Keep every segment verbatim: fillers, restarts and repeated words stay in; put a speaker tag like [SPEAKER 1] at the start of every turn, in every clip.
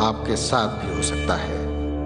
[SPEAKER 1] आपके साथ भी हो सकता है।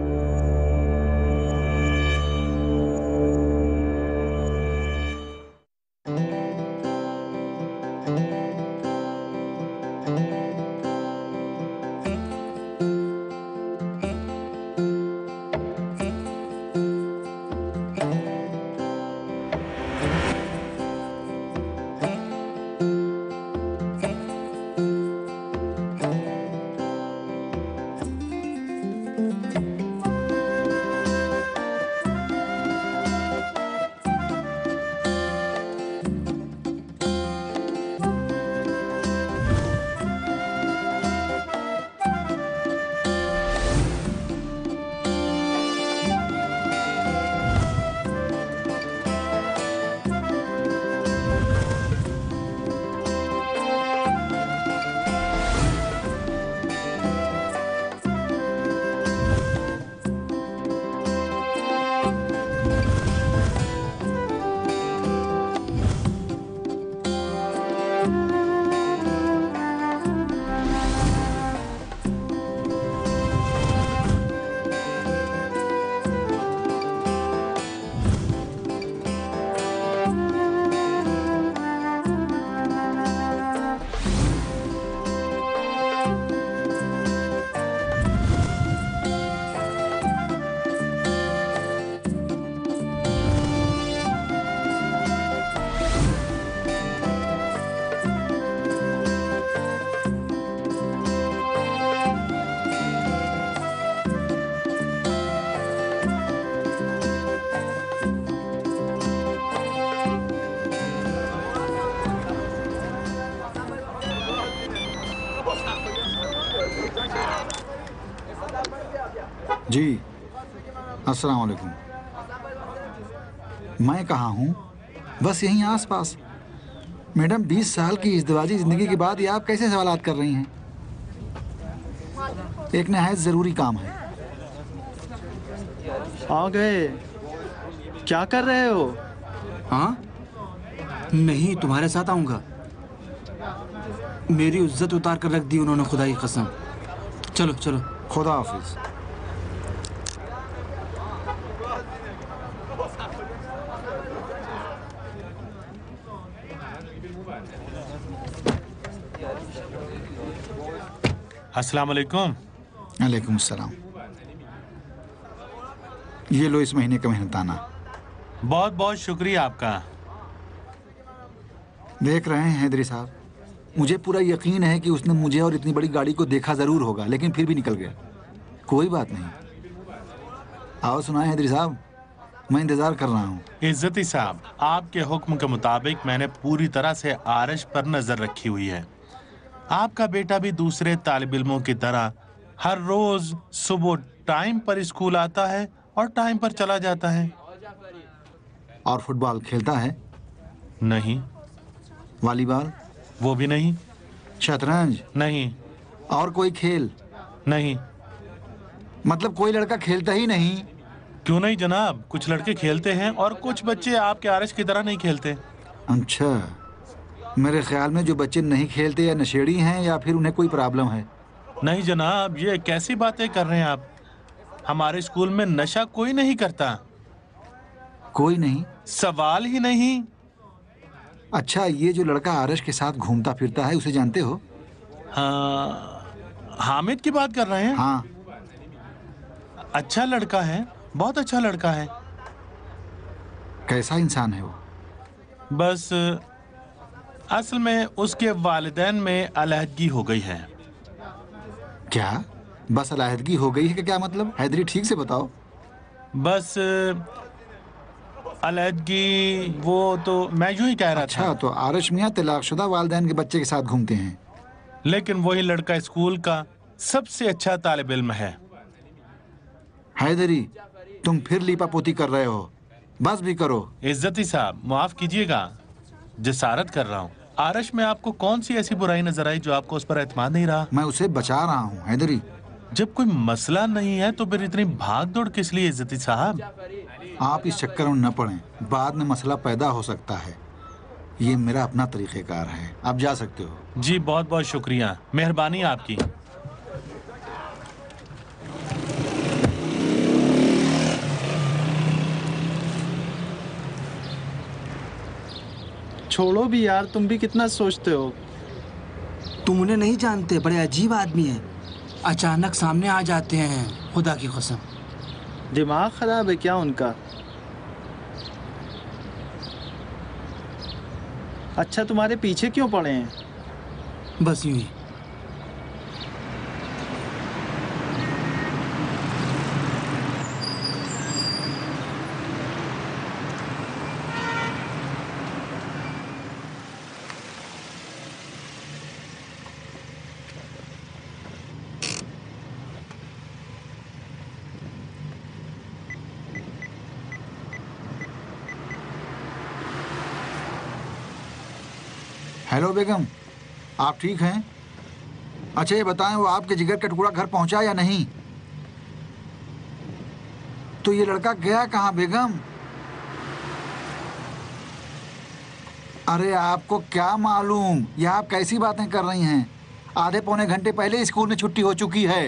[SPEAKER 1] जी अस्सलाम वालेकुम। मैं कहाँ हूँ? बस यहीं आसपास। मैडम, बीस साल की इज़्दिवाजी ज़िंदगी के बाद ये आप कैसे सवालात कर रही हैं? एक नहायत ज़रूरी काम है।
[SPEAKER 2] आ गए। क्या कर रहे हो?
[SPEAKER 3] हाँ? नहीं, तुम्हारे साथ आऊँगा। मेरी इज्जत उतार कर रख दी उन्होंने, खुदा की कसम। चलो चलो।
[SPEAKER 1] खुदा हाफिज।
[SPEAKER 4] अस्सलाम वालेकुम।
[SPEAKER 1] वालेकुम अस्सलाम। ये लो इस महीने का मेहनताना।
[SPEAKER 4] बहुत बहुत शुक्रिया आपका।
[SPEAKER 1] देख रहे हैं हैदरी साहब, मुझे पूरा यकीन है कि उसने मुझे और इतनी बड़ी गाड़ी को देखा जरूर होगा, लेकिन फिर भी निकल गया। कोई बात नहीं। आओ सुनाए हैदरी साहब, मैं इंतजार कर रहा हूँ।
[SPEAKER 4] इज्जती साहब, आपके हुक्म के मुताबिक मैंने पूरी तरह से आरश पर नजर रखी हुई है। आपका बेटा भी दूसरे तालिब इल्मों की तरह हर रोज सुबह टाइम पर स्कूल आता है और टाइम पर चला जाता है।
[SPEAKER 1] और फुटबॉल खेलता है?
[SPEAKER 4] नहीं।
[SPEAKER 1] वॉलीबॉल?
[SPEAKER 4] वो भी नहीं।
[SPEAKER 1] शतरंज?
[SPEAKER 4] नहीं।
[SPEAKER 1] और कोई खेल?
[SPEAKER 4] नहीं।
[SPEAKER 1] मतलब कोई लड़का खेलता ही नहीं?
[SPEAKER 4] क्यों नहीं जनाब, कुछ लड़के खेलते हैं और कुछ बच्चे आपके आरश की तरह नहीं खेलते।
[SPEAKER 1] अच्छा, मेरे ख्याल में जो बच्चे नहीं खेलते या नशेड़ी हैं या फिर उन्हें कोई प्रॉब्लम है।
[SPEAKER 4] नहीं जनाब, ये कैसी बातें कर रहे हैं आप? हमारे स्कूल में नशा कोई नहीं करता।
[SPEAKER 1] कोई नहीं?
[SPEAKER 4] सवाल ही नहीं।
[SPEAKER 1] अच्छा, ये जो लड़का आरश के साथ घूमता फिरता है, उसे जानते हो?
[SPEAKER 4] हाँ, हामिद की बात कर रहे हैं?
[SPEAKER 1] हाँ।
[SPEAKER 4] अच्छा लड़का है, बहुत अच्छा लड़का है।
[SPEAKER 1] कैसा इंसान है वो?
[SPEAKER 4] बस असल में उसके वालिदैन में अलहदगी हो गई है।
[SPEAKER 1] क्या? बस अलहदगी हो गई है कि क्या मतलब? हैदरी, ठीक से बताओ।
[SPEAKER 4] बस अलहदगी, वो तो मैं यूं ही कह रहा
[SPEAKER 1] अच्छा,
[SPEAKER 4] था।
[SPEAKER 1] तो आरश मियाँ तलाकशुदा वालिदैन के बच्चे के साथ घूमते हैं।
[SPEAKER 4] लेकिन वही लड़का स्कूल का सबसे अच्छा तालिब इल्म है।
[SPEAKER 1] हैदरी, तुम फिर लीपापोती कर रहे हो। बस भी करो।
[SPEAKER 4] इज्जती साहब, माफ कीजिएगा, जसारत कर रहा हूँ। आरश में आपको कौन सी ऐसी बुराई नजर आई जो आपको उस पर एतमाद नहीं रहा?
[SPEAKER 1] मैं उसे बचा रहा हूँ हैदरी।
[SPEAKER 4] जब कोई मसला नहीं है तो फिर इतनी भाग दौड़ किस लिए इज्जती साहब?
[SPEAKER 1] आप इस चक्कर में न पड़ें, बाद में मसला पैदा हो सकता है। ये मेरा अपना तरीक़ेकार है। आप जा सकते हो।
[SPEAKER 4] जी बहुत बहुत शुक्रिया, मेहरबानी आपकी।
[SPEAKER 2] छोड़ो भी यार, तुम भी कितना सोचते हो।
[SPEAKER 3] तुम उन्हें नहीं जानते, बड़े अजीब आदमी हैं। अचानक सामने आ जाते हैं, खुदा की कसम।
[SPEAKER 2] दिमाग खराब है क्या उनका? अच्छा, तुम्हारे पीछे क्यों पड़े हैं?
[SPEAKER 3] बस यूं ही।
[SPEAKER 1] हेलो बेगम, आप ठीक हैं? अच्छा ये बताएं, वो आपके जिगर का टुकड़ा घर पहुंचा या नहीं? तो ये लड़का गया कहाँ बेगम? अरे आपको क्या मालूम, यह आप कैसी बातें कर रही हैं? आधे पौने घंटे पहले स्कूल में छुट्टी हो चुकी है।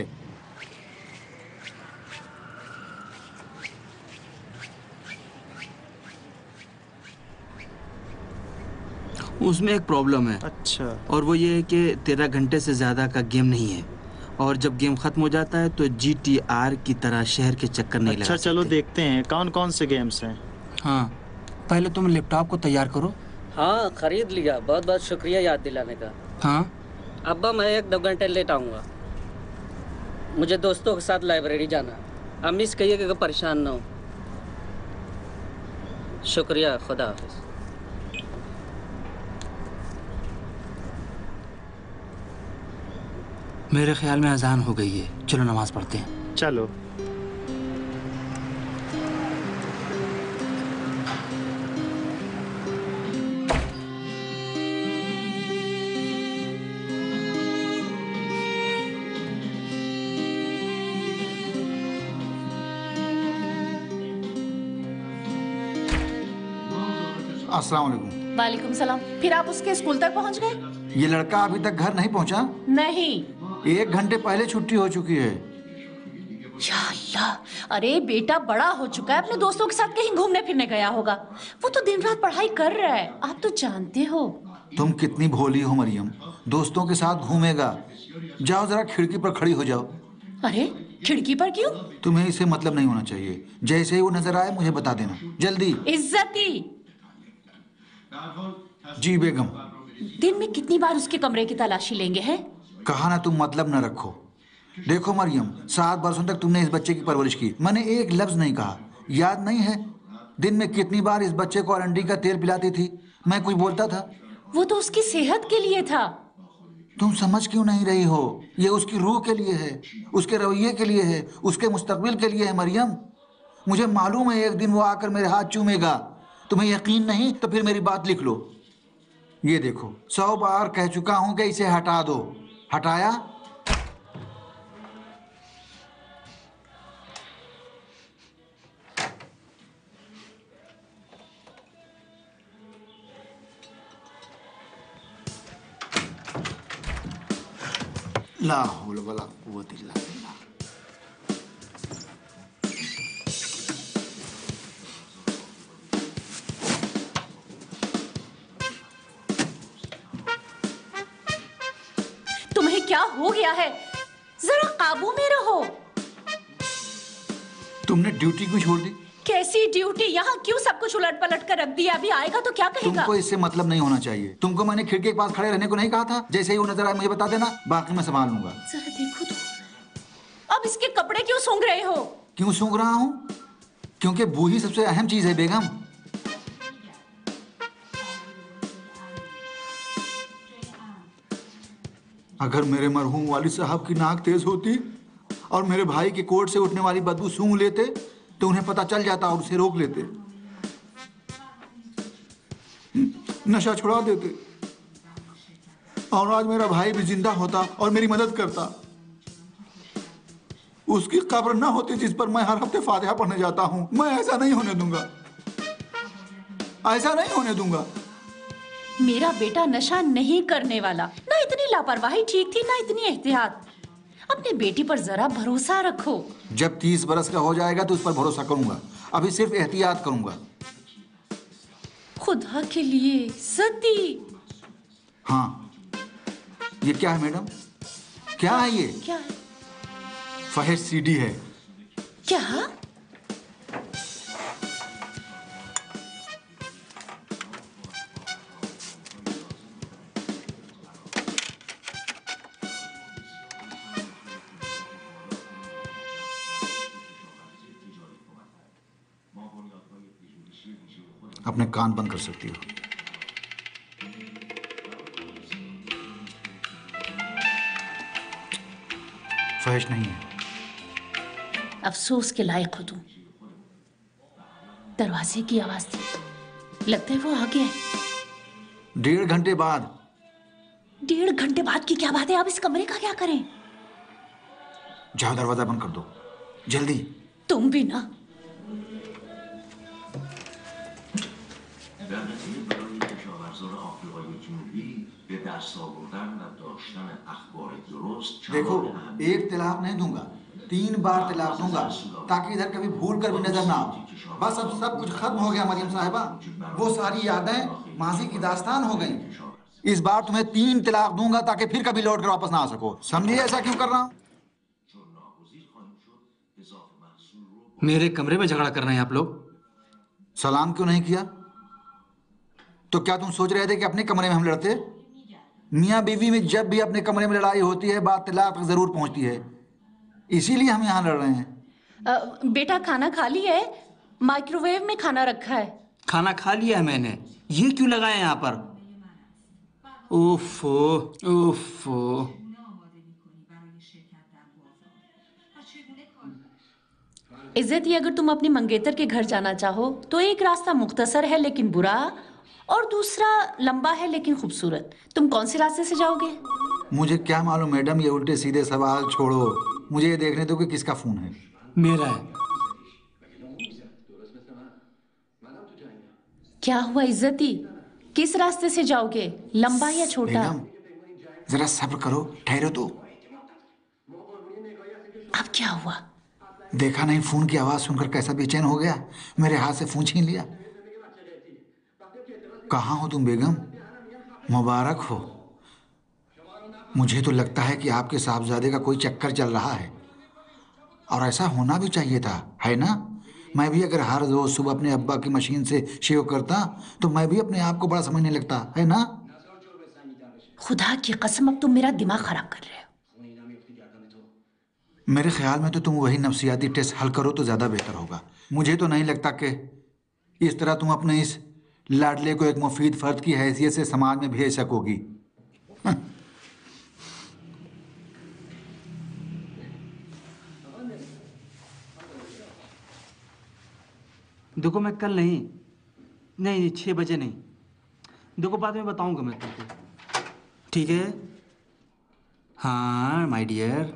[SPEAKER 3] उसमें एक प्रॉब्लम है।
[SPEAKER 2] अच्छा।
[SPEAKER 3] और वो ये है कि तेरह घंटे से ज़्यादा का गेम नहीं है, और जब गेम ख़त्म हो जाता है तो जी टी आर की तरह शहर के चक्कर नहीं लगा
[SPEAKER 2] अच्छा
[SPEAKER 3] सकते।
[SPEAKER 2] चलो देखते हैं कौन कौन से गेम्स हैं।
[SPEAKER 3] हाँ, पहले तुम लैपटॉप को तैयार करो।
[SPEAKER 5] हाँ खरीद लिया, बहुत बहुत शुक्रिया याद दिलाने का।
[SPEAKER 3] हाँ,
[SPEAKER 5] अब्बा मैं एक दो घंटे लेट आऊँगा, मुझे दोस्तों के साथ लाइब्रेरी जाना। अम्मी से कहिए कि परेशान ना हो। शुक्रिया, खुदा हाफिज।
[SPEAKER 3] मेरे ख्याल में अजान हो गई है, चलो नमाज पढ़ते हैं।
[SPEAKER 2] चलो।
[SPEAKER 1] अस्सलाम वालेकुम।
[SPEAKER 6] वालेकुम सलाम। फिर आप उसके स्कूल तक पहुंच गए?
[SPEAKER 1] ये लड़का अभी तक घर नहीं पहुंचा?
[SPEAKER 6] नहीं।
[SPEAKER 1] एक घंटे पहले छुट्टी हो चुकी है।
[SPEAKER 6] या अल्लाह, अरे बेटा बड़ा हो चुका है, अपने दोस्तों के साथ कहीं घूमने फिरने गया होगा। वो तो दिन रात पढ़ाई कर रहा है, आप तो जानते हो।
[SPEAKER 1] तुम कितनी भोली हो मरियम, दोस्तों के साथ घूमेगा। जाओ जरा खिड़की पर खड़ी हो जाओ।
[SPEAKER 6] अरे खिड़की पर क्यों?
[SPEAKER 1] तुम्हें इसे मतलब नहीं होना चाहिए। जैसे ही वो नजर आए मुझे बता देना, जल्दी।
[SPEAKER 6] इज्जती।
[SPEAKER 1] जी बेगम।
[SPEAKER 6] दिन में कितनी बार उसके कमरे की तलाशी लेंगे हैं?
[SPEAKER 1] कहा ना तुम मतलब न रखो। देखो मरियम, सात बरसों तक तुमने इस बच्चे की परवरिश की, मैंने एक लफ्ज नहीं कहा। याद नहीं है दिन में कितनी बार इस बच्चे को अरंडी का तेल पिलाती थी? मैं कुछ बोलता था?
[SPEAKER 6] वो तो उसकी सेहत के लिए था।
[SPEAKER 1] तुम समझ क्यों नहीं रही हो? ये उसकी रूह के लिए है, उसके रवैये के लिए है, उसके मुस्तकबिल के लिए है मरियम। मुझे मालूम है एक दिन वो आकर मेरे हाथ चूमेगा। तुम्हें यकीन नहीं तो फिर मेरी बात लिख लो। ये देखो, सौ बार कह चुका हूं कि इसे हटा दो। हटाया? ला हौल वला कुव्वत इल्ला बिल्लाह।
[SPEAKER 6] तुम्हें क्या हो गया है? जरा काबू में रहो।
[SPEAKER 1] तुमने ड्यूटी क्यों छोड़ दी?
[SPEAKER 6] कैसी ड्यूटी? यहाँ क्यों सब कुछ उलट पलट कर रख दिया? अभी आएगा तो क्या कहेगा?
[SPEAKER 1] तुमको इससे मतलब नहीं होना चाहिए। तुमको मैंने खिड़की के पास खड़े रहने को नहीं कहा था? जैसे ही वो नजर आए मुझे बता देना, बाकी मैं संभाल लूंगा।
[SPEAKER 6] जरा देखो तो। अब इसके कपड़े क्यों सूंघ रहे हो?
[SPEAKER 1] क्यों सूंघ रहा हूं? क्योंकि बू ही सबसे अहम चीज है बेगम। अगर मेरे मरहूम वालिद साहब की नाक तेज होती और मेरे भाई के कोट से उठने वाली बदबू सूंघ लेते तो उन्हें पता चल जाता और उसे रोक लेते, नशा छुड़ा देते, और आज मेरा भाई भी जिंदा होता और मेरी मदद करता। उसकी कब्र ना होती जिस पर मैं हर हफ्ते फातिहा पढ़ने जाता हूं। मैं ऐसा नहीं होने दूंगा, ऐसा नहीं होने दूंगा।
[SPEAKER 6] मेरा बेटा नशा नहीं करने वाला। ना इतनी लापरवाही ठीक थी, ना इतनी एहतियात। अपने बेटी पर जरा भरोसा रखो।
[SPEAKER 1] जब तीस बरस का हो जाएगा तो उस पर भरोसा करूंगा, अभी सिर्फ एहतियात करूंगा।
[SPEAKER 6] खुदा के लिए सती।
[SPEAKER 1] हाँ, ये क्या है मैडम? क्या है ये?
[SPEAKER 6] क्या है?
[SPEAKER 1] फहश सीडी है।
[SPEAKER 6] क्या?
[SPEAKER 1] अपने कान बंद कर सकती हो। फहश नहीं है।
[SPEAKER 6] अफसोस के लायक हो तुम। दरवाजे की आवाज थी, लगता है वो आ गया है।
[SPEAKER 1] डेढ़ घंटे बाद।
[SPEAKER 6] डेढ़ घंटे बाद की क्या बात है? आप इस कमरे का क्या करें?
[SPEAKER 1] जाओ दरवाजा बंद कर दो, जल्दी।
[SPEAKER 6] तुम भी ना।
[SPEAKER 1] देखो, एक तलाक नहीं दूंगा, तीन बार तलाक दूंगा, ताकि इधर कभी भूल कर भी नजर ना आओ। बस अब सब कुछ खत्म हो गया मरियम साहिबा। वो सारी यादें माजी की दास्तान हो गई। इस बार तुम्हें तीन तलाक दूंगा ताकि फिर कभी लौट कर वापस ना आ सको। समझिए ऐसा क्यों कर रहा हूं?
[SPEAKER 3] मेरे कमरे में झगड़ा कर रहे हैं आप लोग?
[SPEAKER 1] सलाम क्यों नहीं किया? तो क्या तुम सोच रहे थे कि अपने कमरे में हम लड़ते? मियाँ बीवी में जब भी अपने कमरे में लड़ाई होती है, बात तलाक तक जरूर पहुंचती है। इसीलिए हम यहाँ लड़ रहे हैं।
[SPEAKER 6] अ, बेटा खाना खा लिया है? माइक्रोवेव में खाना रखा है।
[SPEAKER 3] खाना खा लिया है मैंने। ये क्यों लगाए यहाँ पर? ओफो ओफो।
[SPEAKER 6] इज्जत, ये अगर तुम अपनी मंगेतर के घर जाना चाहो तो एक रास्ता मुख्तसर है लेकिन बुरा, और दूसरा लंबा है लेकिन खूबसूरत। तुम कौन से रास्ते से जाओगे?
[SPEAKER 1] मुझे क्या मालूम मैडम, ये उल्टे सीधे सवाल छोड़ो। मुझे ये देखने दो कि किसका फोन है।
[SPEAKER 3] मेरा है।
[SPEAKER 6] क्या हुआ इज्जती? किस रास्ते से जाओगे, लंबा या छोटा?
[SPEAKER 1] बेगम, जरा सब्र करो, ठहरो तो।
[SPEAKER 6] अब क्या हुआ?
[SPEAKER 1] देखा नहीं फोन की आवाज सुनकर कैसा बेचैन हो गया, मेरे हाथ से फोन छीन लिया। कहाँ हो तुम बेगम? मुबारक हो। मुझे तो लगता है कि आपके साहबजादे का कोई चक्कर चल रहा है, और ऐसा होना भी चाहिए था, है ना? मैं भी अगर हर रोज सुबह अपने अब्बा की मशीन से शेव करता तो मैं भी अपने आप को बड़ा समझने लगता, है ना?
[SPEAKER 6] खुदा की कसम, अब तुम मेरा दिमाग खराब कर रहे हो।
[SPEAKER 1] मेरे ख्याल में तो तुम वही नफ्सियाती टेस्ट हल करो तो ज्यादा बेहतर होगा। मुझे तो नहीं लगता कि इस तरह तुम अपने इस लाडले को एक मुफीद फर्द की हैसियत से समाज में भेज सकोगी।
[SPEAKER 3] देखो मैं कल नहीं नहीं नहीं छः बजे नहीं, देखो बाद में बताऊंगा मैं तुमको, ठीक है? हाँ माय डियर।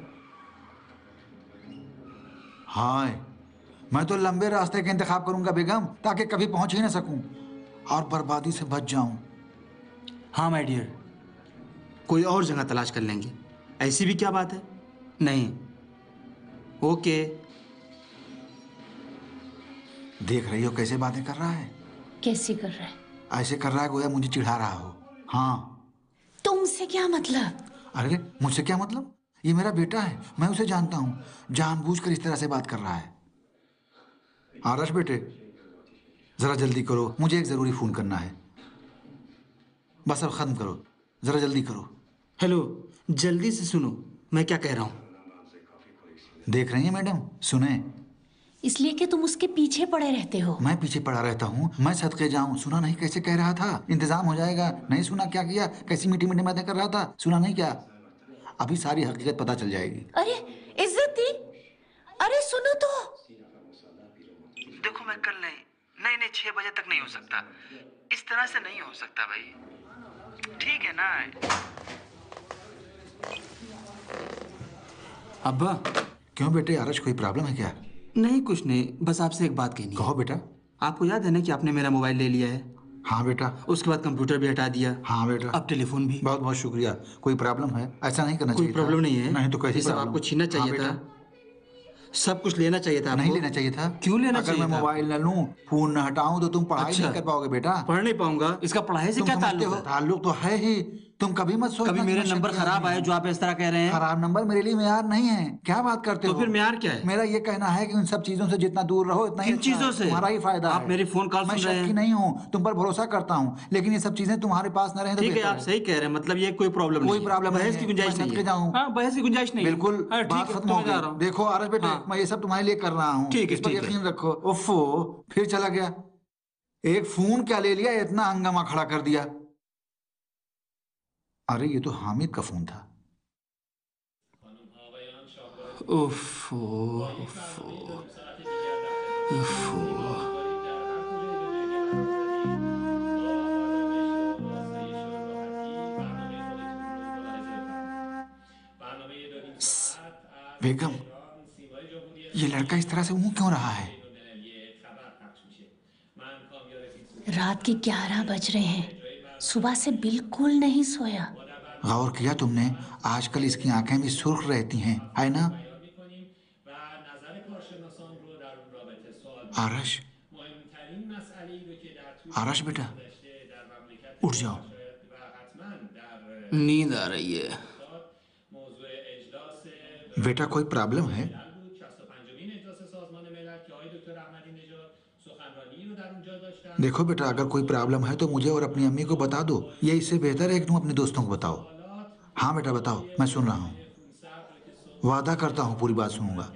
[SPEAKER 1] हाय, मैं तो लंबे रास्ते का इंतखाब करूंगा बेगम, ताकि कभी पहुंच ही ना सकूं और बर्बादी से बच जाऊं।
[SPEAKER 3] हाँ माय डियर, कोई और जगह तलाश कर लेंगे। ऐसी भी क्या बात है? नहीं, ओके।
[SPEAKER 1] देख रही हो कैसे बातें कर रहा है?
[SPEAKER 6] कैसे कर रहा है?
[SPEAKER 1] ऐसे कर रहा है गोया मुझे चिढ़ा रहा हो। हाँ।
[SPEAKER 6] तुमसे क्या मतलब?
[SPEAKER 1] अरे मुझसे क्या मतलब? ये मेरा बेटा है, मैं उसे जानता हूँ। जानबूझकर इस तरह से बात कर रहा है। आरश बेटे, जरा जल्दी करो, मुझे एक जरूरी फोन करना है। बस अब खत्म करो, जरा जल्दी करो।
[SPEAKER 3] हेलो, जल्दी से सुनो मैं क्या कह रहा हूँ।
[SPEAKER 1] देख रही हैं मैडम, सुने।
[SPEAKER 6] इसलिए कि तुम उसके पीछे पड़े रहते हो।
[SPEAKER 1] मैं पीछे पड़ा रहता हूँ? मैं सदके जाऊँ? सुना नहीं कैसे कह रहा था, इंतजाम हो जाएगा। नहीं सुना क्या किया, कैसी मीठी मीठी बातें कर रहा था। सुना नहीं क्या? अभी सारी हकीकत पता चल जाएगी।
[SPEAKER 6] अरे इज्जती, अरे सुनो तो।
[SPEAKER 3] देखो मैं कल नहीं नहीं नहीं छह बजे तक नहीं हो सकता। इस तरह से नहीं हो सकता भाई, ठीक है ना? अब्बा।
[SPEAKER 1] क्यों बेटे, आरश कोई प्रॉब्लम है क्या?
[SPEAKER 3] नहीं कुछ नहीं, बस आपसे एक बात कहनी है।
[SPEAKER 1] कहो बेटा।
[SPEAKER 3] आपको याद है ना कि आपने मेरा मोबाइल ले लिया है?
[SPEAKER 1] हाँ बेटा।
[SPEAKER 3] उसके बाद कंप्यूटर भी हटा दिया।
[SPEAKER 1] हाँ बेटा।
[SPEAKER 3] अब टेलीफोन भी।
[SPEAKER 1] बहुत बहुत शुक्रिया। कोई प्रॉब्लम है? ऐसा नहीं करना
[SPEAKER 3] कोई
[SPEAKER 1] चाहिए।
[SPEAKER 3] प्रॉब्लम नहीं है।
[SPEAKER 1] नहीं तो कैसी
[SPEAKER 3] ये सब
[SPEAKER 1] प्रॉब्लम?
[SPEAKER 3] आपको छीनना चाहिए
[SPEAKER 1] हाँ
[SPEAKER 3] था। सब कुछ लेना चाहिए था
[SPEAKER 1] नहीं
[SPEAKER 3] आपको।
[SPEAKER 1] लेना चाहिए था।
[SPEAKER 3] क्यों लेना
[SPEAKER 1] अगर
[SPEAKER 3] चाहिए
[SPEAKER 1] मैं
[SPEAKER 3] था?
[SPEAKER 1] मोबाइल न लूं, फोन न हटाऊं तो तुम पढ़ाई
[SPEAKER 3] अच्छा।
[SPEAKER 1] नहीं कर पाओगे बेटा।
[SPEAKER 3] पढ़ नहीं पाऊंगा, इसका पढ़ाई से
[SPEAKER 1] तुम
[SPEAKER 3] क्या
[SPEAKER 1] समझते
[SPEAKER 3] ताल्लुक
[SPEAKER 1] हो?
[SPEAKER 3] है?
[SPEAKER 1] ताल्लुक तो है ही। तुम कभी मत सोचना
[SPEAKER 3] कभी
[SPEAKER 1] कि
[SPEAKER 3] मेरे
[SPEAKER 1] मैं
[SPEAKER 3] नंबर
[SPEAKER 1] शक्की
[SPEAKER 3] खराब
[SPEAKER 1] आदमी
[SPEAKER 3] आए
[SPEAKER 1] हूं।
[SPEAKER 3] जो आप इस तरह कह रहे हैं?
[SPEAKER 1] खराब नंबर मेरे लिए मेयार नहीं है। क्या बात करते
[SPEAKER 3] तो
[SPEAKER 1] हो?
[SPEAKER 3] फिर मेयार क्या है?
[SPEAKER 1] मेरा ये कहना है कि उन सब चीजों से जितना दूर रहो उतना ही
[SPEAKER 3] किन
[SPEAKER 1] अच्छा है।
[SPEAKER 3] चीजों से?
[SPEAKER 1] तुम्हारा ही फायदा
[SPEAKER 3] आप
[SPEAKER 1] है।
[SPEAKER 3] मेरी फोन कॉल
[SPEAKER 1] मैं
[SPEAKER 3] सुन रहे
[SPEAKER 1] शक्की
[SPEAKER 3] हैं?
[SPEAKER 1] नहीं हूँ, तुम पर भरोसा करता हूँ, लेकिन ये सब चीजें तुम्हारे पास न रहे तो
[SPEAKER 3] ठीक है,
[SPEAKER 1] बेहतर
[SPEAKER 3] आप सही कह रहे हैं, मतलब ये कोई प्रॉब्लम
[SPEAKER 1] कोई
[SPEAKER 3] नहीं है।
[SPEAKER 1] प्रॉब्लम नहीं
[SPEAKER 3] बहस
[SPEAKER 1] है।
[SPEAKER 3] की गुंजाइश
[SPEAKER 1] मैं
[SPEAKER 3] नहीं
[SPEAKER 1] सदके
[SPEAKER 3] है।
[SPEAKER 1] जाऊं?
[SPEAKER 3] हाँ, बहस की गुंजाइश नहीं है।
[SPEAKER 1] बिल्कुल।
[SPEAKER 3] हाँ, ठीक
[SPEAKER 1] बात
[SPEAKER 3] है,
[SPEAKER 1] खत्म
[SPEAKER 3] तो
[SPEAKER 1] हो
[SPEAKER 3] मैं जा रहा
[SPEAKER 1] गई।
[SPEAKER 3] हूँ।
[SPEAKER 1] देखो आरस बेटे,
[SPEAKER 3] हाँ।
[SPEAKER 1] मैं ये सब तुम्हारे लिए कर रहा हूँ।
[SPEAKER 3] ठीक है,
[SPEAKER 1] इस पर
[SPEAKER 3] ठीक है।
[SPEAKER 1] यकीन रखो। उफ़ो, फिर चला गया। एक फोन क्या ले लिया, इतना हंगामा खड़ा कर दिया। अरे ये तो हामिद का फोन था।
[SPEAKER 3] उफ़ो, उफ़ो, उफ़ो।
[SPEAKER 1] बेगम, ये लड़का इस तरह से मुंह क्यों रहा है?
[SPEAKER 6] रात के ग्यारह बज रहे हैं, सुबह से बिल्कुल नहीं सोया।
[SPEAKER 1] गौर किया तुमने? आजकल इसकी आंखें भी सुर्ख रहती हैं, है ना? आरश, आरश बेटा, उठ जाओ।
[SPEAKER 3] नींद आ रही है।
[SPEAKER 1] बेटा कोई प्रॉब्लम है? देखो बेटा, अगर कोई प्रॉब्लम है तो मुझे और अपनी अम्मी को बता दो। ये इससे बेहतर है कि तुम अपने दोस्तों को बताओ। हाँ बेटा बताओ, मैं सुन रहा हूँ। वादा करता हूँ पूरी बात सुनूंगा।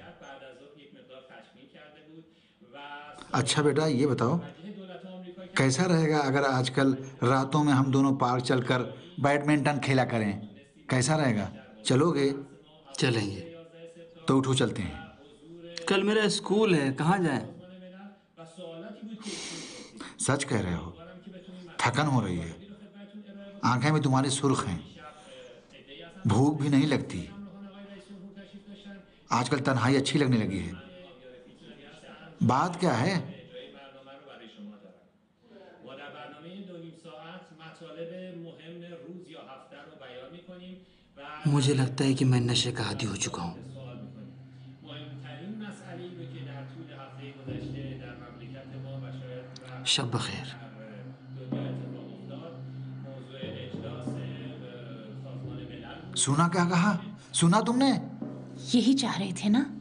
[SPEAKER 1] अच्छा बेटा ये बताओ, कैसा रहेगा अगर आजकल रातों में हम दोनों पार्क चलकर बैडमिंटन खेला करें? कैसा रहेगा? चलोगे?
[SPEAKER 3] चलेंगे।
[SPEAKER 1] तो उठो चलते हैं।
[SPEAKER 3] कल मेरा स्कूल है, कहाँ जाएं?
[SPEAKER 1] सच कह रहे हो? थकन हो रही है, आंखें भी तुम्हारी सुर्ख हैं, भूख भी नहीं लगती। आजकल तन्हाई अच्छी लगने लगी है। बात क्या है?
[SPEAKER 3] मुझे लगता है कि मैं नशे का आदी हो चुका हूँ। शब बखैर।
[SPEAKER 1] सुना क्या कहा? सुना तुमने?
[SPEAKER 6] यही चाह रहे थे ना?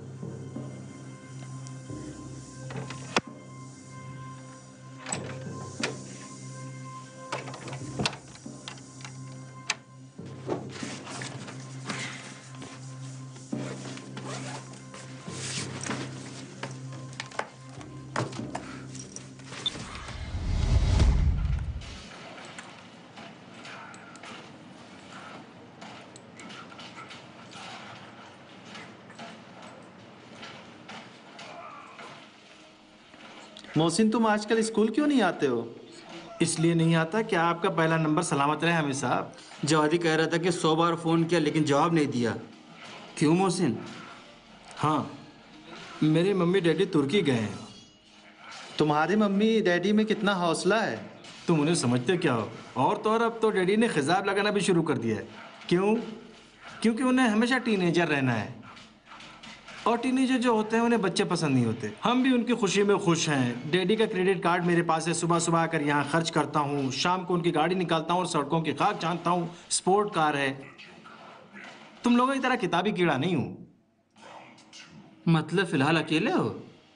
[SPEAKER 2] मोहसिन, तुम आजकल स्कूल क्यों नहीं आते हो?
[SPEAKER 3] इसलिए नहीं आता कि आपका पहला नंबर सलामत रहे हमें साहब। जवादी कह रहा था कि सौ बार फ़ोन किया लेकिन जवाब नहीं दिया। क्यों मोहसिन? हाँ, मेरी मम्मी डैडी तुर्की गए हैं।
[SPEAKER 2] तुम्हारे मम्मी डैडी में कितना हौसला है।
[SPEAKER 3] तुम उन्हें समझते क्या हो? और तो और अब तो डैडी ने खिजाब लगाना भी शुरू कर दिया है। क्यों? क्योंकि उन्हें हमेशा टीनेजर रहना है, और टीनेजर जो होते हैं उन्हें बच्चे पसंद नहीं होते। हम भी उनकी खुशी में खुश हैं। डैडी का क्रेडिट कार्ड मेरे पास है, सुबह सुबह आकर यहाँ खर्च करता हूँ, शाम को उनकी गाड़ी निकालता हूँ और सड़कों की खाक छानता हूँ। स्पोर्ट कार है। तुम लोगों की तरह किताबी कीड़ा नहीं हूँ। मतलब फिलहाल अकेले हो?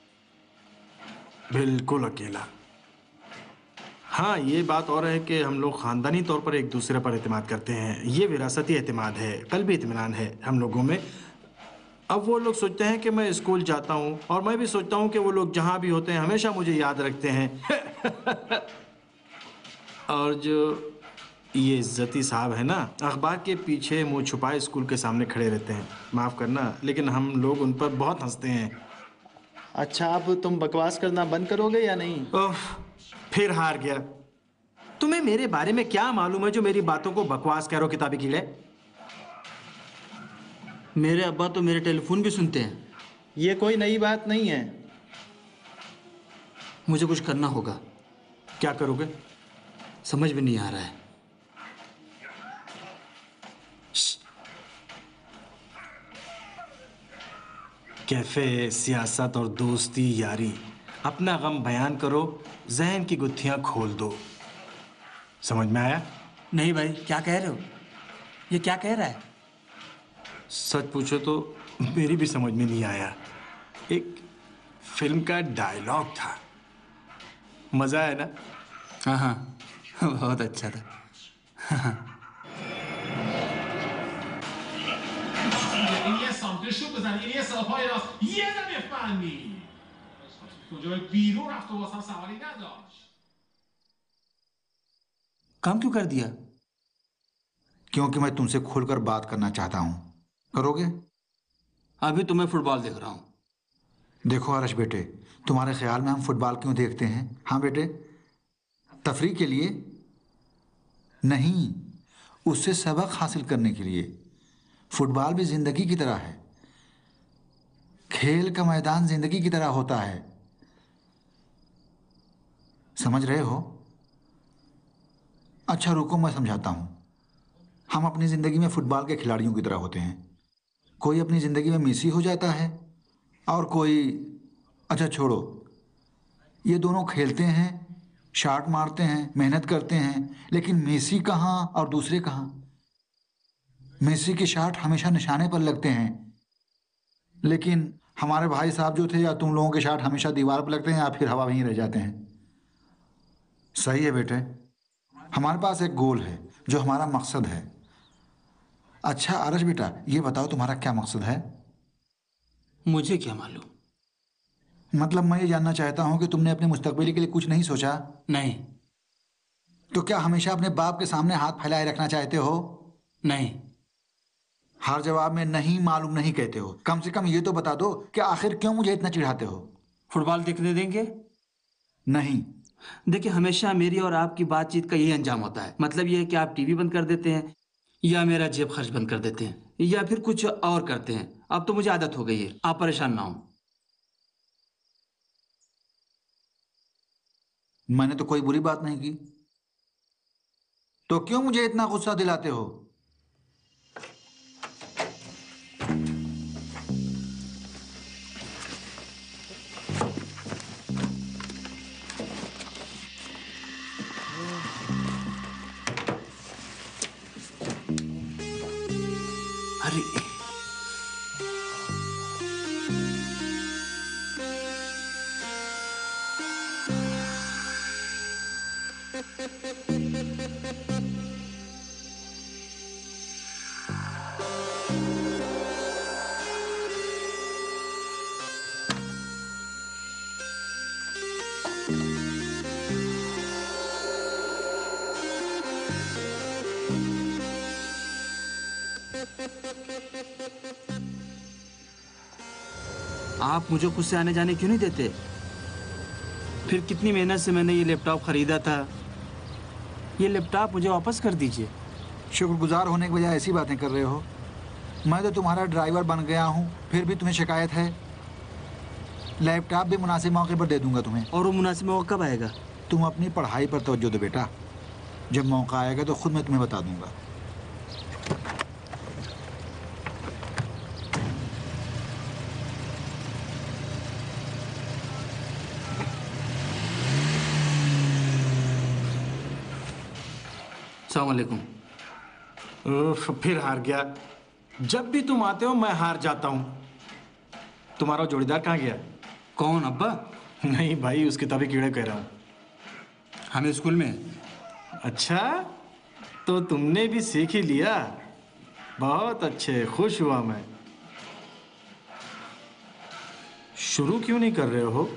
[SPEAKER 3] बिल्कुल अकेला। हाँ, ये बात और है कि हम लोग ख़ानदानी तौर पर एक दूसरे पर एतमाद करते हैं। ये विरासती एतमाद है, कल्बी इत्मीनान है हम लोगों में। अब वो लोग सोचते हैं कि मैं स्कूल जाता हूँ, और मैं भी सोचता हूँ कि वो लोग जहाँ भी होते हैं हमेशा मुझे याद रखते हैं। और जो ये इज्जती साहब है ना, अखबार के पीछे मुँह छुपाए स्कूल के सामने खड़े रहते हैं। माफ़ करना, लेकिन हम लोग उन पर बहुत हंसते हैं।
[SPEAKER 2] अच्छा, अब तुम बकवास करना बंद करोगे या नहीं?
[SPEAKER 3] ओह, फिर हार गया। तुम्हें मेरे बारे में क्या मालूम है जो मेरी बातों को बकवास कह रहे हो किताबी कीड़े? मेरे अब्बा तो मेरे टेलीफोन भी सुनते हैं।
[SPEAKER 2] ये कोई नई बात नहीं है।
[SPEAKER 3] मुझे कुछ करना होगा। क्या करोगे? समझ में नहीं आ रहा है। कैफे, सियासत और दोस्ती यारी, अपना गम बयान करो, जहन की गुत्थियां खोल दो। समझ में आया?
[SPEAKER 7] नहीं भाई, क्या कह रहे हो? ये क्या कह रहा है?
[SPEAKER 3] सच पूछो तो मेरी भी समझ में नहीं आया। एक फिल्म का डायलॉग था, मजा आया ना?
[SPEAKER 7] हाँ हाँ, बहुत अच्छा था।
[SPEAKER 8] این یه سانترشو بزن، این یه سراپای راست یه دم فنی کجای بیرون رفت و واسم سواری نداشت.
[SPEAKER 7] काम क्यों कर दिया?
[SPEAKER 1] क्योंकि मैं तुमसे खुलकर बात करना चाहता हूं। करोगे?
[SPEAKER 7] अभी तो मैं फुटबॉल देख रहा हूँ।
[SPEAKER 1] देखो आरश बेटे, तुम्हारे ख्याल में हम फुटबॉल क्यों देखते हैं? हाँ बेटे, तफरीह के लिए नहीं, उससे सबक हासिल करने के लिए। फुटबॉल भी जिंदगी की तरह है, खेल का मैदान जिंदगी की तरह होता है। समझ रहे हो? अच्छा रुको, मैं समझाता हूं। हम अपनी जिंदगी में फुटबॉल के खिलाड़ियों की तरह होते हैं। कोई अपनी जिंदगी में मेसी हो जाता है और कोई, अच्छा छोड़ो, ये दोनों खेलते हैं, शॉट मारते हैं, मेहनत करते हैं, लेकिन मेसी कहाँ और दूसरे कहाँ? मेसी के शॉट हमेशा निशाने पर लगते हैं, लेकिन हमारे भाई साहब जो थे या तुम लोगों के शॉट हमेशा दीवार पर लगते हैं या फिर हवा में ही रह जाते हैं। सही है बेटे, हमारे पास एक गोल है जो हमारा मकसद है। अच्छा आरश बेटा, ये बताओ तुम्हारा क्या मकसद है?
[SPEAKER 7] मुझे क्या मालूम?
[SPEAKER 1] मतलब मैं ये जानना चाहता हूँ कि तुमने अपने मुस्तकबिल के लिए कुछ नहीं सोचा?
[SPEAKER 7] नहीं।
[SPEAKER 1] तो क्या हमेशा अपने बाप के सामने हाथ फैलाए रखना चाहते हो?
[SPEAKER 7] नहीं।
[SPEAKER 1] हर जवाब में नहीं मालूम नहीं कहते हो। कम से कम ये तो बता दो कि आखिर क्यों मुझे इतना चिढ़ाते हो?
[SPEAKER 7] फुटबॉल देखने देंगे?
[SPEAKER 1] नहीं।
[SPEAKER 7] देखिए, हमेशा मेरी और आपकी बातचीत का यही अंजाम होता है। मतलब ये है कि आप टीवी बंद कर देते हैं या मेरा जेब खर्च बंद कर देते हैं या फिर कुछ और करते हैं। अब तो मुझे आदत हो गई है, आप परेशान ना हो।
[SPEAKER 1] मैंने तो कोई बुरी बात नहीं की, तो क्यों मुझे इतना गुस्सा दिलाते हो?
[SPEAKER 7] अरे आप मुझे खुद से आने जाने क्यों नहीं देते? फिर कितनी मेहनत से मैंने ये लैपटॉप खरीदा था। ये लैपटॉप मुझे वापस कर दीजिए।
[SPEAKER 1] शुक्रगुजार होने के बजाय ऐसी बातें कर रहे हो। मैं तो तुम्हारा ड्राइवर बन गया हूँ, फिर भी तुम्हें शिकायत है। लैपटॉप भी मुनासिब मौके पर दे दूंगा तुम्हें।
[SPEAKER 7] और वो मुनासिब मौका कब आएगा?
[SPEAKER 1] तुम अपनी पढ़ाई पर तवज्जो दो बेटा, जब मौका आएगा तो खुद मैं तुम्हें बता दूंगा।
[SPEAKER 7] अस्सलाम वालेकुम।
[SPEAKER 3] उफ, फिर हार गया। जब भी तुम आते हो मैं हार जाता हूँ। तुम्हारा जोड़ीदार कहाँ गया?
[SPEAKER 7] कौन, अब्बा?
[SPEAKER 3] नहीं भाई, उसके तभी कीड़े कह रहा हूँ।
[SPEAKER 7] हमें स्कूल में।
[SPEAKER 3] अच्छा, तो तुमने भी सीख ही लिया। बहुत अच्छे, खुश हुआ मैं। शुरू क्यों नहीं कर रहे हो?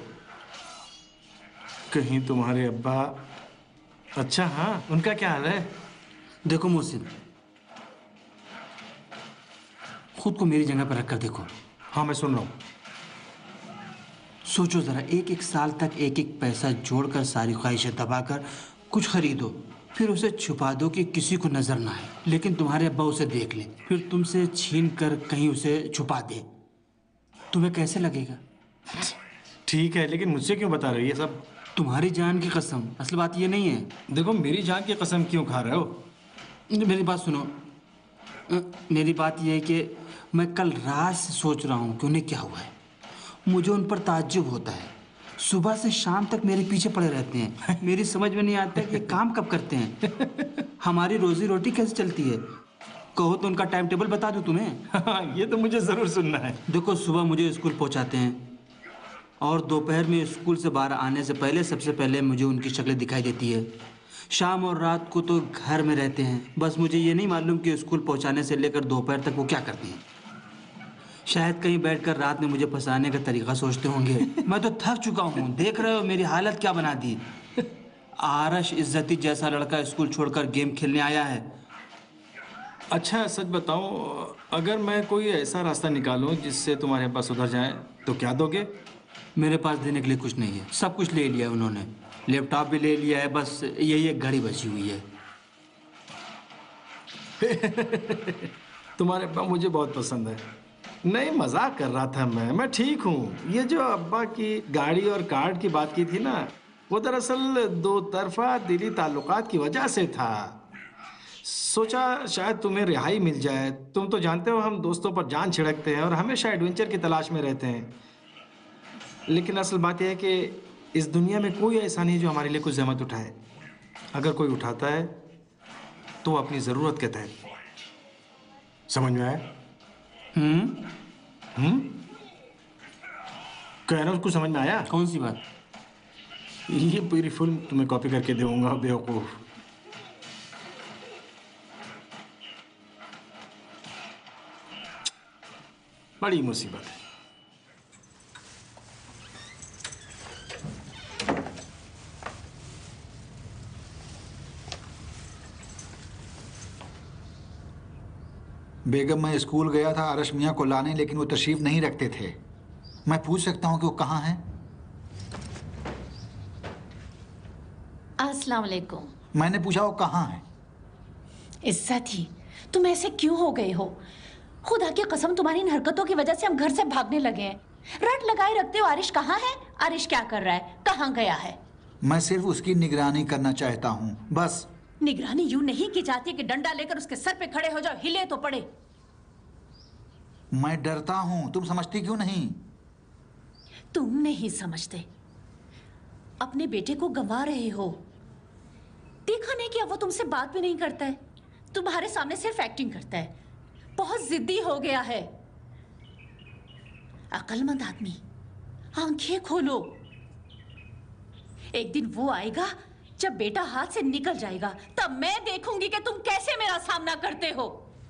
[SPEAKER 3] कहीं तुम्हारे अब्बा। अच्छा हाँ, उनका क्या हाल है?
[SPEAKER 7] देखो मोहसिन, खुद को मेरी जगह पर रखकर देखो।
[SPEAKER 3] हाँ मैं सुन रहा हूँ।
[SPEAKER 7] सोचो जरा, एक एक साल तक एक एक पैसा जोड़कर सारी ख्वाहिशें दबाकर कुछ खरीदो, फिर उसे छुपा दो कि किसी को नजर ना आए। लेकिन तुम्हारे अब्बा उसे देख ले, फिर तुमसे छीन कर कहीं उसे छुपा दे, तुम्हें कैसे लगेगा?
[SPEAKER 3] ठीक है, लेकिन मुझसे क्यों बता रहे हो ये सब?
[SPEAKER 7] तुम्हारी जान की कसम। असल बात ये नहीं है।
[SPEAKER 3] देखो, मेरी जान की कसम क्यों खा रहे हो?
[SPEAKER 7] मेरी बात सुनो। अ, मेरी बात यह है कि मैं कल रात से सोच रहा हूँ कि उन्हें क्या हुआ है। मुझे उन पर ताज्जुब होता है। सुबह से शाम तक मेरे पीछे पड़े रहते हैं। मेरी समझ में नहीं आता कि ये काम कब करते हैं। हमारी रोजी रोटी कैसे चलती है? कहो तो उनका टाइम टेबल बता दूं तुम्हें।
[SPEAKER 3] हाँ, ये तो मुझे ज़रूर सुनना है।
[SPEAKER 7] देखो, सुबह मुझे स्कूल पहुंचाते हैं और दोपहर में स्कूल से बाहर आने से पहले सबसे पहले मुझे उनकी शक्लें दिखाई देती है। शाम और रात को तो घर में रहते हैं। बस मुझे ये नहीं मालूम कि स्कूल पहुंचाने से लेकर दोपहर तक वो क्या करते हैं। शायद कहीं बैठकर रात में मुझे फंसाने का तरीका सोचते होंगे। मैं तो थक चुका हूँ। देख रहे हो मेरी हालत क्या बना दी। आरश इज्जती जैसा लड़का स्कूल छोड़कर गेम खेलने आया है।
[SPEAKER 3] अच्छा, सच बताऊं, अगर मैं कोई ऐसा रास्ता निकालूं जिससे तुम्हारे अब्बा सुधर जाएं, तो क्या दोगे?
[SPEAKER 7] मेरे पास देने के लिए कुछ नहीं है। सब कुछ ले लिया उन्होंने। लैपटॉप भी ले लिया है। बस यही एक घड़ी बची हुई है।
[SPEAKER 3] तुम्हारे अब्बा मुझे बहुत पसंद है। नहीं, मजाक कर रहा था मैं मैं ठीक हूँ। ये जो अब्बा की गाड़ी और कार्ड की बात की थी ना, वो दरअसल दो तरफा दिली ताल्लुकात की वजह से था। सोचा शायद तुम्हें रिहाई मिल जाए। तुम तो जानते हो हम दोस्तों पर जान छिड़कते हैं और हमेशा एडवेंचर की तलाश में रहते हैं। लेकिन असल बात यह है कि इस दुनिया में कोई ऐसा नहीं जो हमारे लिए कुछ ज़हमत उठाए। अगर कोई उठाता है तो अपनी ज़रूरत के तहत। समझ में आया?
[SPEAKER 7] हम्म
[SPEAKER 3] हम्म कह रहा हूँ, कुछ समझ में आया?
[SPEAKER 7] कौन सी बात?
[SPEAKER 3] ये पूरी फिल्म तुम्हें कॉपी करके दूंगा, बेवकूफ़। बड़ी मुसीबत है।
[SPEAKER 1] बेगम, मैं स्कूल गया था आरश मियाँ को लाने, लेकिन वो तशरीफ नहीं रखते थे। मैं पूछ सकता हूँ कि वो कहाँ हैं?
[SPEAKER 6] अस्सलाम वालेकुम।
[SPEAKER 1] मैंने पूछा वो कहाँ हैं।
[SPEAKER 6] इज्जत ही, तुम ऐसे क्यों हो गए हो? खुदा की कसम, तुम्हारी इन हरकतों की वजह से हम घर से भागने लगे हैं। रट लगाए रखते हो आरिश कहाँ है, आरिश क्या कर रहा है, कहाँ गया है।
[SPEAKER 1] मैं सिर्फ उसकी निगरानी करना चाहता हूँ, बस।
[SPEAKER 6] निगरानी यूं नहीं की जाती कि डंडा लेकर उसके सर पे खड़े हो जाओ, हिले तो पड़े।
[SPEAKER 1] मैं डरता हूँ, तुम समझती क्यों नहीं?
[SPEAKER 6] तुम नहीं समझते। अपने बेटे को गंवा रहे हो। देखा नहीं कि अब वो तुमसे बात भी नहीं करता है, तुम्हारे सामने सिर्फ एक्टिंग करता है। बहुत जिद्दी हो गया है। अक्लमंद आदमी, आंखें खोलो। एक दिन वो आएगा जब बेटा हाथ से निकल जाएगा, तब मैं देखूंगी कि तुम कैसे मेरा सामना करते हो।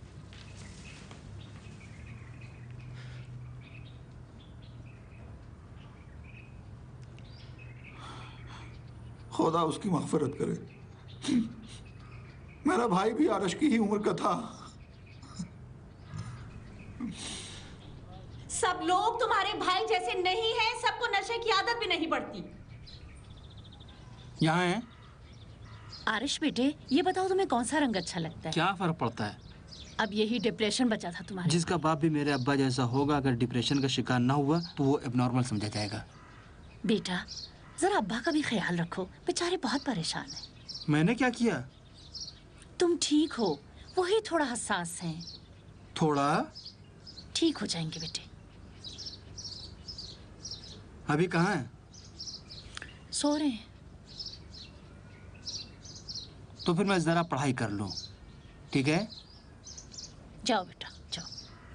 [SPEAKER 1] खुदा उसकी मग़फ़िरत करे। मेरा भाई भी आरश की ही उम्र का था।
[SPEAKER 6] सब लोग तुम्हारे भाई जैसे नहीं हैं, सबको नशे की आदत भी नहीं पड़ती।
[SPEAKER 7] यहाँ है।
[SPEAKER 6] आरिश बेटे, ये बताओ तुम्हें कौन सा रंग अच्छा लगता है?
[SPEAKER 7] क्या फर्क पड़ता है?
[SPEAKER 6] अब यही डिप्रेशन बचा था तुम्हारा।
[SPEAKER 7] जिसका बाप भी मेरे अब्बा जैसा होगा, अगर डिप्रेशन का शिकार ना हुआ तो वो एबनॉर्मल समझा जाएगा।
[SPEAKER 6] बेटा, जरा अब्बा का भी ख्याल रखो, बेचारे बहुत परेशान हैं।
[SPEAKER 7] मैंने क्या किया?
[SPEAKER 6] तुम ठीक हो, वही थोड़ा हसास हैं।
[SPEAKER 7] थोड़ा?
[SPEAKER 6] ठीक हो जाएंगे बेटे।
[SPEAKER 7] अभी कहाँ है?
[SPEAKER 6] सो रहे हैं।
[SPEAKER 7] तो फिर मैं जरा पढ़ाई कर लूं, ठीक है?
[SPEAKER 6] जाओ बेटा, जाओ।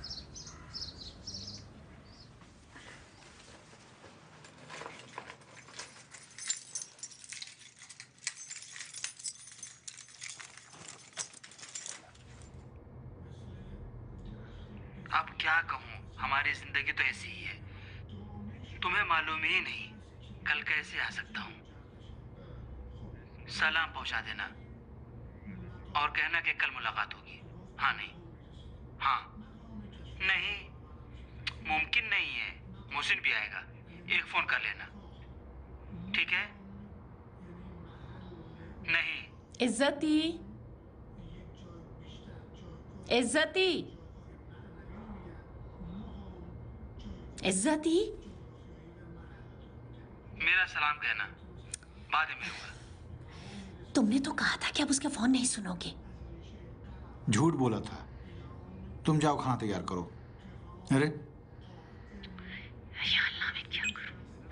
[SPEAKER 7] अब क्या कहूँ, हमारी जिंदगी तो ऐसी ही है। तुम्हें मालूम ही नहीं कल कैसे आ सकता हूँ। सलाम पहुंचा देना और कहना कि कल मुलाकात होगी। हाँ नहीं, हाँ नहीं, मुमकिन नहीं है। मोहसिन भी आएगा, एक फोन कर लेना, ठीक है? नहीं।
[SPEAKER 6] इज्जती, इज्जती, इज्जती,
[SPEAKER 7] मेरा सलाम कहना, बाद में मिलूंगा।
[SPEAKER 6] तुमने तो कहा था कि अब उसके फोन नहीं सुनोगे।
[SPEAKER 1] झूठ बोला था। तुम जाओ खाना तैयार करो। अरे
[SPEAKER 6] या अल्लाह,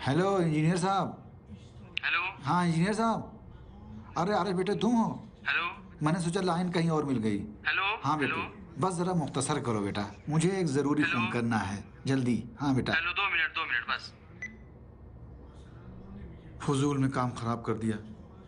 [SPEAKER 1] हेलो इंजीनियर साहब।
[SPEAKER 9] हेलो।
[SPEAKER 1] हाँ इंजीनियर साहब। अरे अरे बेटे तुम हो?
[SPEAKER 9] हेलो।
[SPEAKER 1] मैंने सोचा लाइन कहीं और मिल गई।
[SPEAKER 9] हेलो।
[SPEAKER 1] हाँ बेटे
[SPEAKER 9] हेलो?
[SPEAKER 1] बस जरा मुख्तसर करो बेटा, मुझे एक जरूरी
[SPEAKER 9] हेलो?
[SPEAKER 1] फोन करना है जल्दी। हाँ बेटा।
[SPEAKER 9] हेलो, दो मिनट दो मिनट बस।
[SPEAKER 1] फजूल में काम खराब कर दिया।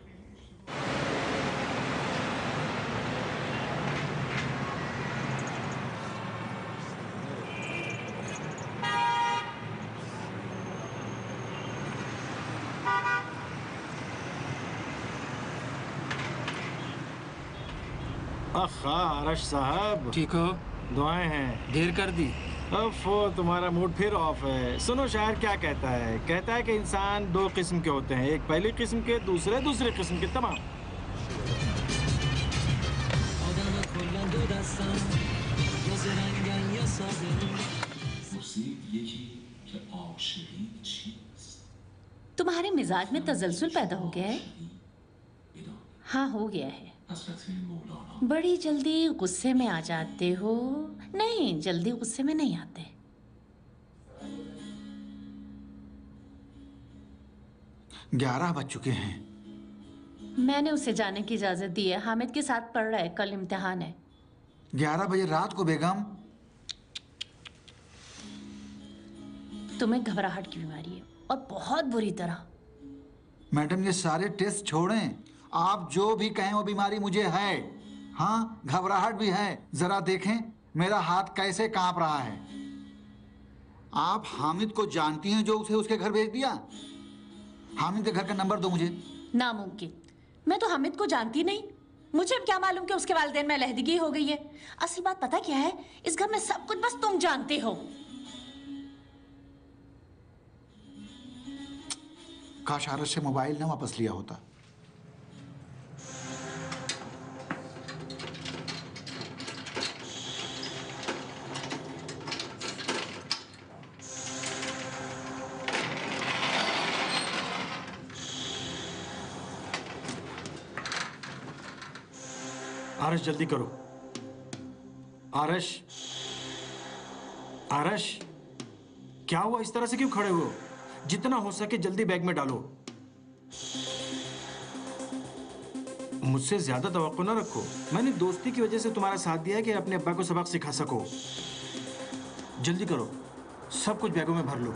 [SPEAKER 3] आखा आरश साहब,
[SPEAKER 7] ठीक हो?
[SPEAKER 3] दुआएं हैं।
[SPEAKER 7] देर कर दी।
[SPEAKER 3] अफ तुम्हारा मूड फिर ऑफ है। सुनो शायर क्या कहता है, कहता है कि इंसान दो किस्म के होते हैं, एक पहली किस्म के, दूसरे दूसरे किस्म के। तमाम।
[SPEAKER 6] तुम्हारे मिजाज में तसलसल पैदा हो गया है? हाँ हो गया है। बड़ी जल्दी गुस्से में आ जाते हो। नहीं, जल्दी गुस्से में नहीं आते।
[SPEAKER 1] ग्यारह बज चुके हैं।
[SPEAKER 6] मैंने उसे जाने की इजाजत दी है। हामिद के साथ पढ़ रहा है, कल इम्तिहान है।
[SPEAKER 1] ग्यारह बजे रात को बेगम?
[SPEAKER 6] तुम्हें घबराहट की बीमारी है और बहुत बुरी तरह।
[SPEAKER 1] मैडम ये सारे टेस्ट छोड़ें, आप जो भी कहें वो बीमारी मुझे है। हाँ घबराहट भी है। जरा देखें मेरा हाथ कैसे कांप रहा है। आप हामिद को जानती हैं जो उसे उसके घर भेज दिया? हामिद के घर का नंबर दो मुझे।
[SPEAKER 6] नामुमकिन, मैं तो हामिद को जानती नहीं। मुझे अब क्या मालूम कि उसके वालिदैन में अलहदगी हो गई है। असल बात पता क्या है, इस घर में सब कुछ बस तुम जानते हो।
[SPEAKER 1] काश आरश से मोबाइल ना वापस लिया होता।
[SPEAKER 3] आरश जल्दी करो। आरश, आरश क्या हुआ? इस तरह से क्यों खड़े हो? जितना हो सके जल्दी बैग में डालो। मुझसे ज्यादा तवक्को ना रखो। मैंने दोस्ती की वजह से तुम्हारा साथ दिया है कि अपने अब्बा को सबक सिखा सको। जल्दी करो, सब कुछ बैगों में भर लो।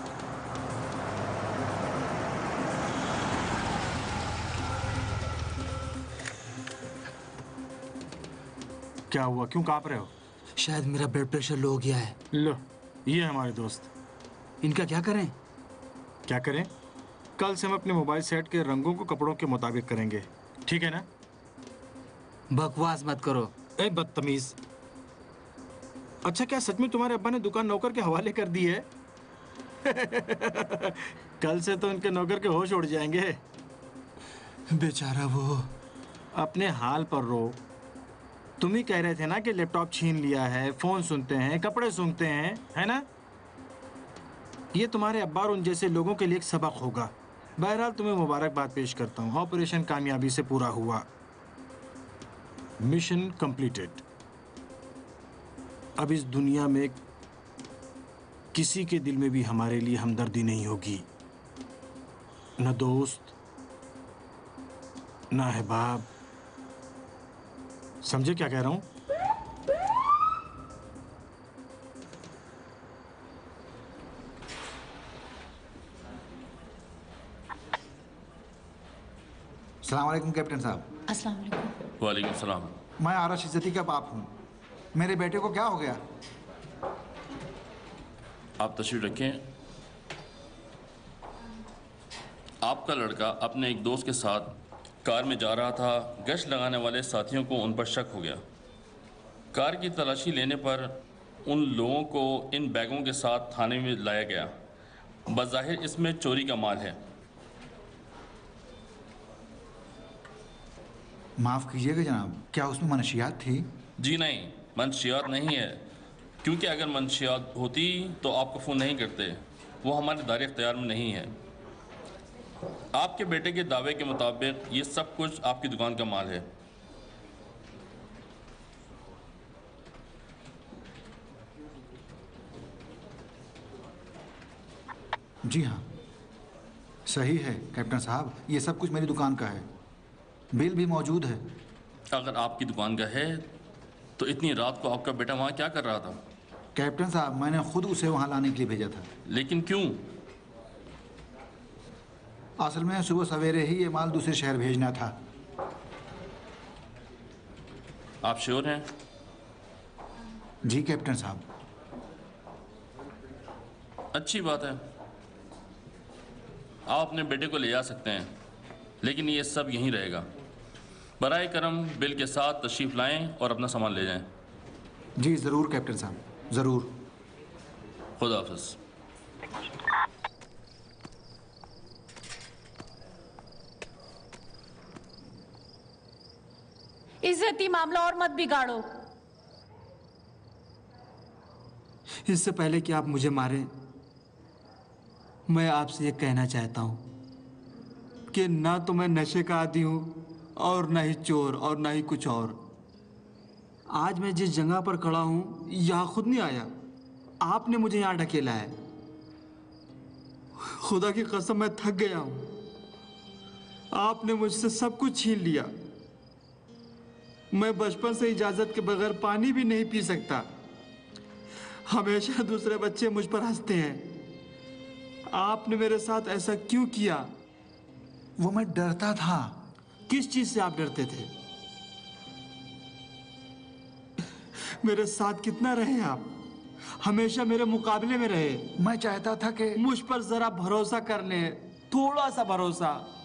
[SPEAKER 3] क्या हुआ, क्यों कांप रहे हो?
[SPEAKER 7] शायद मेरा ब्लड प्रेशर लो हो गया है।
[SPEAKER 3] लो, ये हमारे दोस्त।
[SPEAKER 7] इनका क्या करें?
[SPEAKER 3] क्या करें? कल से हम अपने मोबाइल सेट के रंगों को कपड़ों के मुताबिक करेंगे, ठीक है ना?
[SPEAKER 7] बकवास मत करो।
[SPEAKER 3] ए बदतमीज। अच्छा, क्या सच में तुम्हारे अब्बा ने दुकान नौकर के हवाले कर दी है? कल से तो उनके नौकर के होश उड़ जाएंगे।
[SPEAKER 7] बेचारा वो।
[SPEAKER 3] अपने हाल पर रो। तुम ही कह रहे थे ना कि लैपटॉप छीन लिया है, फोन सुनते हैं, कपड़े सूंघते हैं, है ना? ये तुम्हारे अब्बा और उन जैसे लोगों के लिए एक सबक होगा। बहरहाल तुम्हें मुबारकबाद पेश करता हूँ, ऑपरेशन कामयाबी से पूरा हुआ। Mission completed. अब इस दुनिया में किसी के दिल में भी हमारे लिए हमदर्दी नहीं होगी, न दोस्त न अहबाब। समझे क्या कह रहा हूं?
[SPEAKER 1] अस्सलाम वालेकुम कैप्टन साहब।
[SPEAKER 6] अस्सलाम वालेकुम।
[SPEAKER 10] वालेकुम सलाम।
[SPEAKER 1] मैं आरश इज्जती का बाप हूँ। मेरे बेटे को क्या हो गया?
[SPEAKER 10] आप तशरीफ रखें। आपका लड़का अपने एक दोस्त के साथ कार में जा रहा था। गश्त लगाने वाले साथियों को उन पर शक हो गया। कार की तलाशी लेने पर उन लोगों को इन बैगों के साथ थाने में लाया गया। बज़ाहिर इसमें चोरी का माल है।
[SPEAKER 1] माफ़ कीजिएगा जनाब, क्या उसमें मनशियात थी?
[SPEAKER 10] जी नहीं, मंशियात नहीं है, क्योंकि अगर मंशियात होती तो आपको फ़ोन नहीं करते। वो हमारे दायरे इख्तियार में नहीं है। आपके बेटे के दावे के मुताबिक ये सब कुछ आपकी दुकान का माल है।
[SPEAKER 1] जी हाँ। सही है कैप्टन साहब, ये सब कुछ मेरी दुकान का है, बिल भी मौजूद है।
[SPEAKER 10] अगर आपकी दुकान का है तो इतनी रात को आपका बेटा वहाँ क्या कर रहा था?
[SPEAKER 1] कैप्टन साहब, मैंने खुद उसे वहाँ लाने के लिए भेजा था।
[SPEAKER 10] लेकिन क्यों?
[SPEAKER 1] असल में सुबह सवेरे ही ये माल दूसरे शहर भेजना था।
[SPEAKER 10] आप श्योर हैं?
[SPEAKER 1] जी कैप्टन साहब।
[SPEAKER 10] अच्छी बात है, आप अपने बेटे को ले जा सकते हैं, लेकिन ये सब यहीं रहेगा। बराए करम बिल के साथ तशरीफ़ लाएं और अपना सामान ले जाएं।
[SPEAKER 1] जी ज़रूर कैप्टन साहब, ज़रूर।
[SPEAKER 10] खुदा हाफ़िज़।
[SPEAKER 6] इज्जती मामला और मत बिगाड़ो।
[SPEAKER 7] इससे पहले कि आप मुझे मारें, मैं आपसे ये कहना चाहता हूं कि ना तो मैं नशे का आदी हूं और ना ही चोर और ना ही कुछ और। आज मैं जिस जगह पर खड़ा हूं यहां खुद नहीं आया, आपने मुझे यहां ढकेला है। खुदा की कसम मैं थक गया हूं, आपने मुझसे सब कुछ छीन लिया। मैं बचपन से इजाजत के बगैर पानी भी नहीं पी सकता। हमेशा दूसरे बच्चे मुझ पर हंसते हैं। आपने मेरे साथ ऐसा क्यों किया?
[SPEAKER 1] वो मैं डरता था।
[SPEAKER 7] किस चीज से आप डरते थे? मेरे साथ कितना रहे आप? हमेशा मेरे मुकाबले में रहे।
[SPEAKER 1] मैं चाहता था कि
[SPEAKER 7] मुझ पर जरा भरोसा कर ले, थोड़ा सा भरोसा।